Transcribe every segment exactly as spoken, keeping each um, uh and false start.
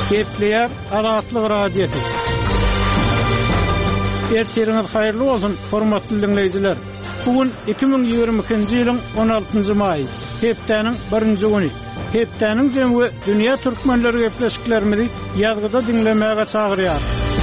Gepleýär Azatlyk radiosu. Erteriňiz haýyrly bolsun, hormatly dinleýijiler. Bugün iki bin ýygrimi ikinji ýylyň on altynjy maý, hepdeniň birinji güni. Hepdeniň jemgy dünýä türkmenleri gepleşiklerimizi ýazgyda dinlemäge çagyrýar.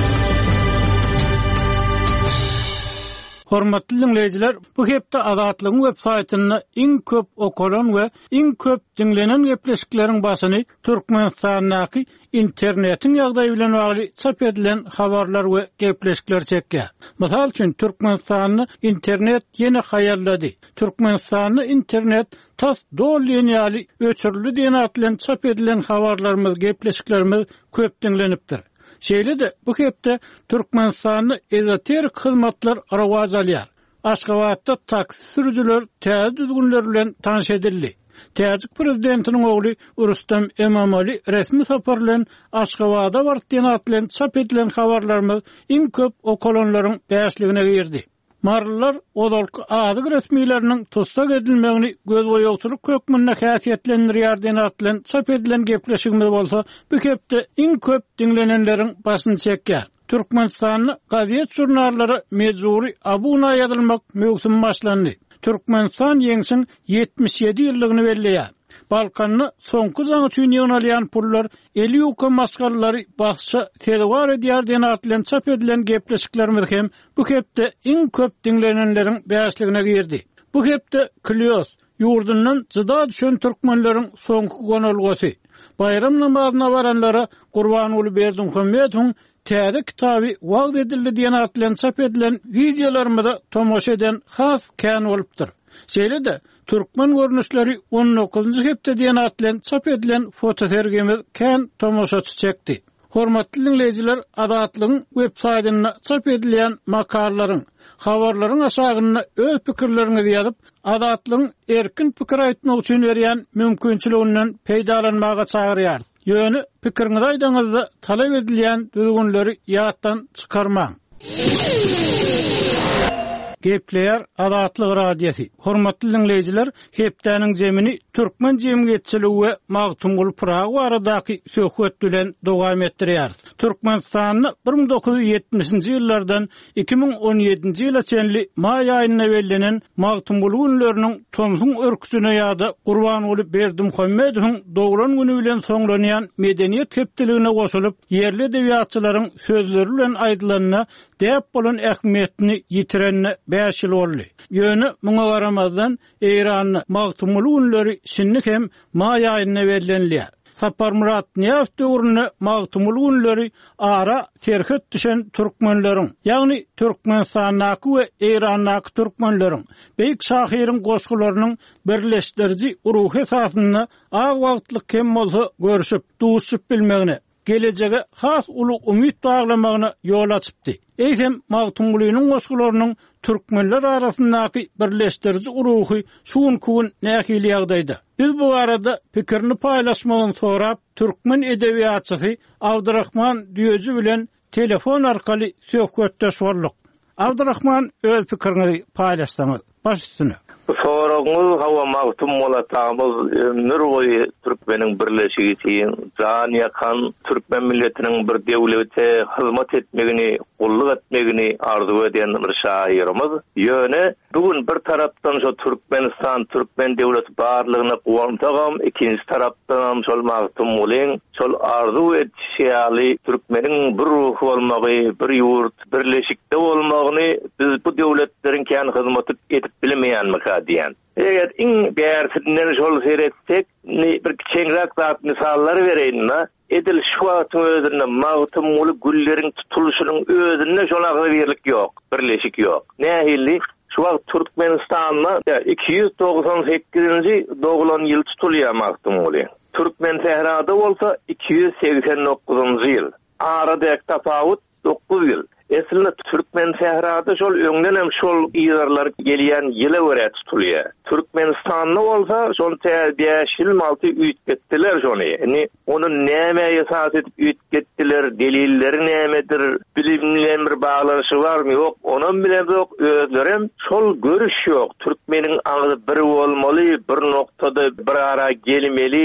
Hormatly dinleýijiler, bu hepde Azatlygyň web saýtyna iň köp okulan we iň köp dinlenen gepleşikleriň başyny Türkmenistanyň internetiň ýagdaýy bilen bagly çap edilen habarlar we gepleşikler çekýär. Mysal üçin Türkmenistanyň internet ýene haýarlady. Türkmenistanyň internet tas dolýany öçürli diýen atlan çap edilen habarlarymyz, gepleşiklerimiz köp dinlenipdir. Şeýle de bu hepde Türkmenistanyň ezoterik hyzmatlar rawaz alýar. Aşgabatda taksi sürüjüler täze düzgünler bilen tanyş edildi. Täjik prezidentiniň ogly Rustam Emamali resmi sapar bilen Aşgabada bart diýen atlan çap edilen habarlarymyz iň köp okulanlaryň bäşligine girdi. Marlar odalky adyk resmileriniň tutsak edilmegini göz goýugçylyk kökmünde häsiýetlendirýär diýen atlan çap edilen gepleşigimiz bolsa, bu hepde iň köp dinlenenleriň başyny çekýär. Türkmenistanyň gaziet jurnallary mejburi abuna ýazylmak möhüm başlandy. Türkmenistan ýeňsiň yetmiş ýedi ýyllygyny belleýär. Balkanyny soňky zaň üçin ýönelen pullar elli uka maskarlary başça telewar edýär diýen atlan çap edilen gepleşiklerimiz hem bu hepde iň köp dinlenenleriň bäşligine girdi. Bu hepde Klios ýurdundan jyda düşen türkmenleriň soňky gonulgasy. Bayram namazyna baranlara Gurbanyly Berdimuhammedowyň täze kitaby wagt edildi diýen atlan çap edilen videolarymyza tomoşa eden has kän bolupdyr. Şeýle de Türkmen görnüşleri on dokuzunjy hepde diýen atlan çap edilen fotosergimiz kän tomoşaçy çekdi. Hormatly dinleýijiler, Azatlygyň web saýtyna çap edilen makalalaryň, habarlaryň aşagyna öz pikirlerinizi ýazyp, Azatlygyň erkin pikir aýtmak üçin berýän mümkinçiliginden peýdalanmaga çagyrýar. Ýöne pikiriňizi aýdaňyzda talap edilen düzgünleri ýatdan çykarmaň. Gepleýär Azatlyk radiosu. Hormatly dinleýijiler, hepdeniň jemini türkmen jemgyýetçiligi we Magtumgul Pırağı aradaky söhbet bilen dowam etdirýär. Türkmenistanyň bir bin dokuz ýüz ýetmişinji ýyllardan iki bin on ýedinji ýyla çenli maý aýyna bellenen Magtumgul günleriniň tomsuň örküsine ýa-da Gurbanyly Berdimuhammedowyň dogran güni bilen soňlanýan medeniýet hepdeligine goşulyp, yerli edebiýatçylaryň sözleri bilen aýdylanyna däp bolan ähmiýetini ýitirenine beş ýyl boldy. Ýöne muňa garamazdan Eýranyň Magtumgul günleri şinlik hem maý aýyna bellenilýär. Sapar Murat Niyaz döwrüne Magtumgul günleri ara terhet düşen türkmenleriň, ýagny Türkmenistanyň we Eýranyň türkmenleriň, beýik şahyryň goşgularynyň birleşdiriji uruhy esasyna ag wagtlyk kem bolsa görüşüp, duşup bilmegine, gelejege has uly umyt baglamagyna ýol açypdy. Eýsem Magtumgulynyň goşgularynyň türkmenler arasyndaky birleşdiriji uruhy şuň kun nähili ýagdaýda. Biz bu arada pikirini paýlaşmagyny sorap, türkmen edebiýatçysy Abdurrahman Düýezi bilen telefon arkaly söhbetdeş boldyk. Abdurrahman, öz pikiriňizi paýlaşsaňyz baş üstüne. Soragyňyz hawa magtum bolatýarymyz nurgoý türkmeniň birleşigi üçin jan ýakan türkmen milletiniň bir döwlete hyzmat etmegini, gulluk etmegini arzu eden bir şaýyrymyz. Ýöne bugün bir tarapdan şo Türkmenistan, türkmen döwleti barlygyna gowantagam, ikinji tarapdan şol magtum bolan, şol arzu etýäli türkmeniň bir ruhy bolmagy, bir ýurt, birleşikde bolmagyny biz bu döwletleriň kän hyzmat etip bilmeýänmik diýen. Eger iň bärsinden şol seretsek, bir kiçiňrek zat misallary bereýin. Edil şu wagtyň özünde Magtumguly gülleriň tutuluşynyň özünde şolaga birlik ýok, birleşik ýok. Nähili şu wagt Türkmenistanyň iki yüz doksan sekizinji doglan ýyl tutulýar Magtumguly. Türkmen sehrada bolsa iki yüz seksen dokuzunjy ýyl. Arada tapawut dokuz ýyl. Eslinde Türkmen sehrada şol öňden hem şol ýyllar gelýän ýyla görä tutulýar. Türkmenistanyň bolsa şol beş ýyl malty üýtgetdiler şonu. Yani onu näme esas edip üýtgetdiler, delilleri nämedir, bilimlen bir baglanşy barmy ýok, onuň bilen ýok, özlerem şol görüş ýok. Türkmeniň aňy bir bolmaly, bir noktada bir ara gelmeli.